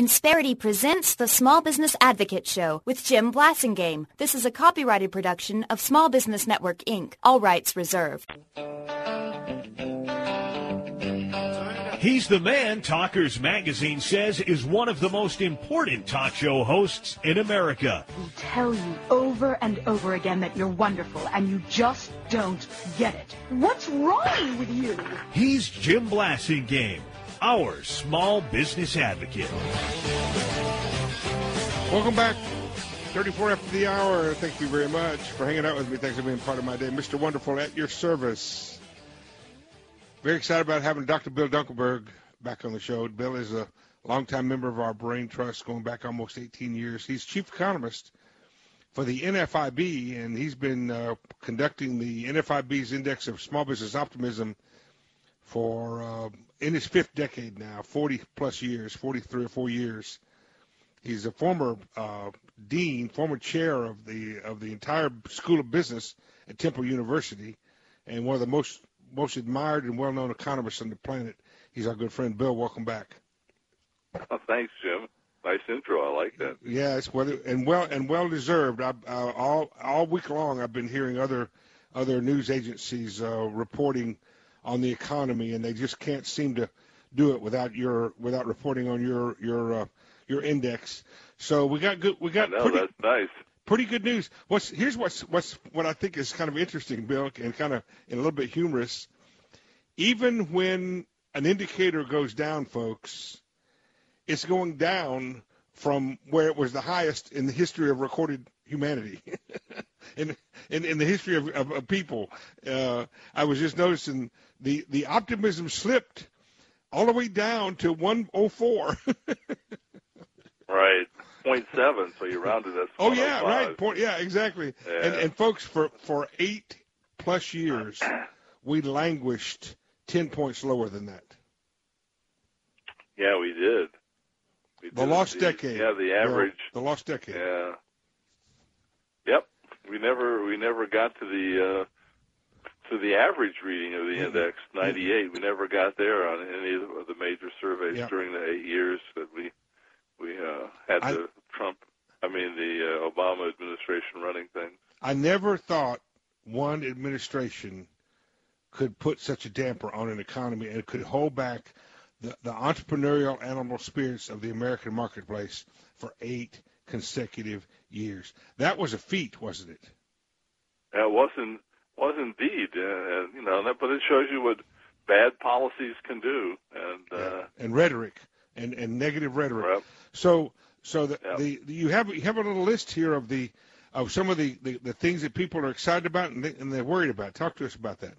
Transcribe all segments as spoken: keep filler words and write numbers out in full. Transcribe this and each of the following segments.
Insperity presents the Small Business Advocate Show with Jim Blasingame. This is a copyrighted production of Small Business Network, Incorporated. All rights reserved. He's the man Talkers Magazine says is one of the most important talk show hosts in America. We tell you over and over again that you're wonderful, and you just don't get it. What's wrong with you? He's Jim Blasingame, our small business advocate. Welcome back. thirty-four after the hour. Thank you very much for hanging out with me. Thanks for being part of my day. Mister Wonderful at your service. Very excited about having Doctor Bill Dunkelberg back on the show. Bill is a longtime member of our Brain Trust, going back almost eighteen years. He's chief economist for the N F I B, and he's been uh, conducting the N F I B's Index of Small Business Optimism for uh, in his fifth decade now, forty-plus years, forty-three or four years. He's a former uh, dean, former chair of the of the entire School of Business at Temple University, and one of the most most admired and well-known economists on the planet. He's our good friend, Bill. Welcome back. Oh, thanks, Jim. Nice intro. I like that. Yeah, it's well and well and well deserved. I, uh, all all week long, I've been hearing other other news agencies uh, reporting on the economy, and they just can't seem to do it without your without reporting on your your uh, your index. So we got good. We got. I know, pretty, that's nice. Pretty good news. What's here's what's what's what I think is kind of interesting, Bill, and kind of and a little bit humorous. Even when an indicator goes down, folks, it's going down from where it was the highest in the history of recorded humanity, in, in in the history of, of, of people. Uh, I was just noticing the the optimism slipped all the way down to one oh four. Right. point seven, so you rounded that. Oh yeah, right. Point, yeah, exactly. Yeah. And and folks, for for eight plus years, we languished ten points lower than that. Yeah, we did. We the did lost indeed. decade. Yeah, the average. The, the lost decade. Yeah. Yep. We never we never got to the uh, to the average reading of the mm-hmm. index, ninety-eight. Mm-hmm. We never got there on any of the major surveys yep. during the eight years that we. We uh, had I, the Trump, I mean the uh, Obama administration running things. I never thought one administration could put such a damper on an economy and could hold back the, the entrepreneurial animal spirits of the American marketplace for eight consecutive years. That was a feat, wasn't it? It wasn't, was indeed. Uh, you know, but it shows you what bad policies can do. And yeah. uh, and rhetoric. And, and negative rhetoric. Yep. So so the, yep. the you have you have a little list here of the of some of the, the, the things that people are excited about and, they, and they're worried about. Talk to us about that.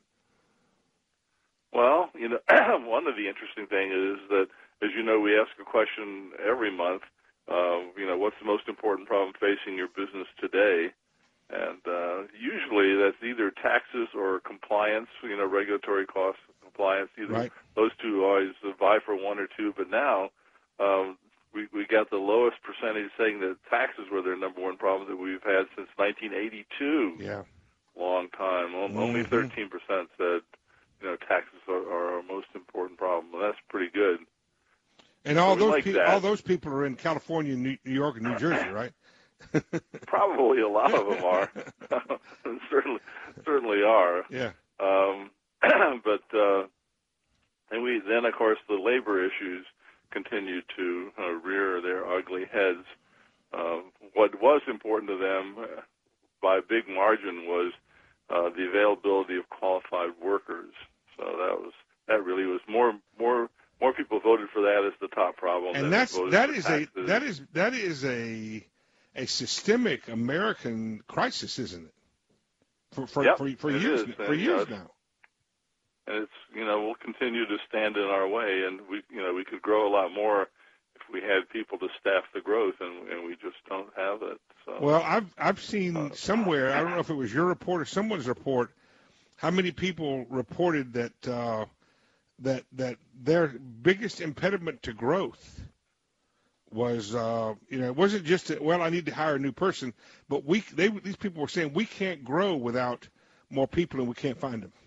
Well, you know, one of the interesting things is that, as you know, we ask a question every month. Uh, you know, what's the most important problem facing your business today? And uh, usually that's either taxes or compliance. You know, regulatory costs. Compliance, either right. those two always vie for one or two, but now um, we we got the lowest percentage saying that taxes were their number one problem that we've had since nineteen eighty-two. Yeah, long time. Mm-hmm. Only thirteen percent said you know taxes are, are our most important problem. Well, that's pretty good. And all so those like pe- all those people are in California, New York, and New Jersey, right? Probably a lot of them are. certainly, certainly are. Yeah. Um, but uh, and we then, of course, the labor issues continue to uh, rear their ugly heads. Uh, what was important to them, uh, by a big margin, was uh, the availability of qualified workers. So that was that really was more more more people voted for that as the top problem. And than that's voted that for is taxes. a that is that is a a systemic American crisis, isn't it? For for yep, for, for it years is. for and, years uh, now. And it's, you know, we'll continue to stand in our way, and we, you know, we could grow a lot more if we had people to staff the growth, and, and we just don't have it. So, well, I've I've seen uh, somewhere, I don't know if it was your report or someone's report, how many people reported that uh, that that their biggest impediment to growth was, uh, you know, it wasn't just that, well, I need to hire a new person, but we they these people were saying we can't grow without more people, and we can't find them.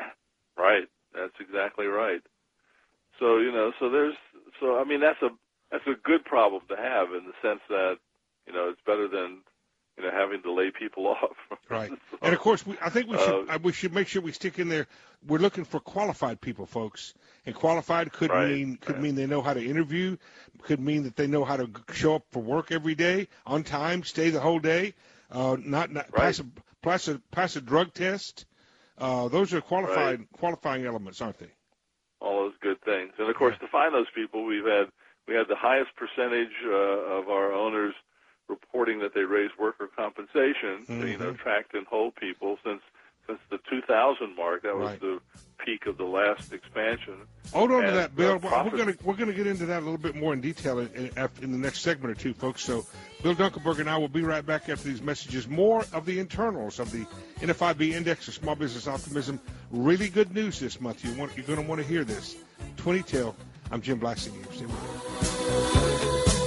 Right. That's exactly right. So, you know, so there's, so, I mean, that's a, that's a good problem to have in the sense that, you know, it's better than, you know, having to lay people off. Right. So, and of course, we, I think we should uh, we should make sure we stick in there. We're looking for qualified people, folks. And qualified could right, mean could right. mean they know how to interview, could mean that they know how to show up for work every day on time, stay the whole day, uh, not, not right. pass a pass a pass a drug test. Uh, those are qualified right. qualifying elements, aren't they? All those good things. And of course, yeah. to find those people, we've had we had the highest percentage uh, of our owners reporting that they raise worker compensation mm-hmm. to, you know, attract and hold people since since the two thousand mark. That was right. the peak of the last expansion. Hold on and, to that, Bill. Uh, profit- we're going to we're going to get into that a little bit more in detail in, in, in the next segment or two, folks. So Bill Dunkelberg and I will be right back after these messages. More of the internals of the N F I B Index of Small Business Optimism. Really good news this month. You want, you're going to want to hear this. twenty till. I'm Jim Blassinger. Stay with me.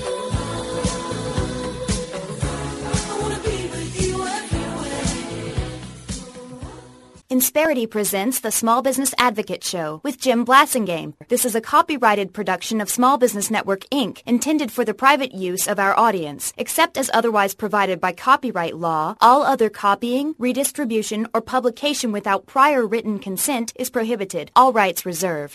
Insperity presents the Small Business Advocate Show with Jim Blassingame. This is a copyrighted production of Small Business Network, Incorporated, intended for the private use of our audience. Except as otherwise provided by copyright law, all other copying, redistribution, or publication without prior written consent is prohibited. All rights reserved.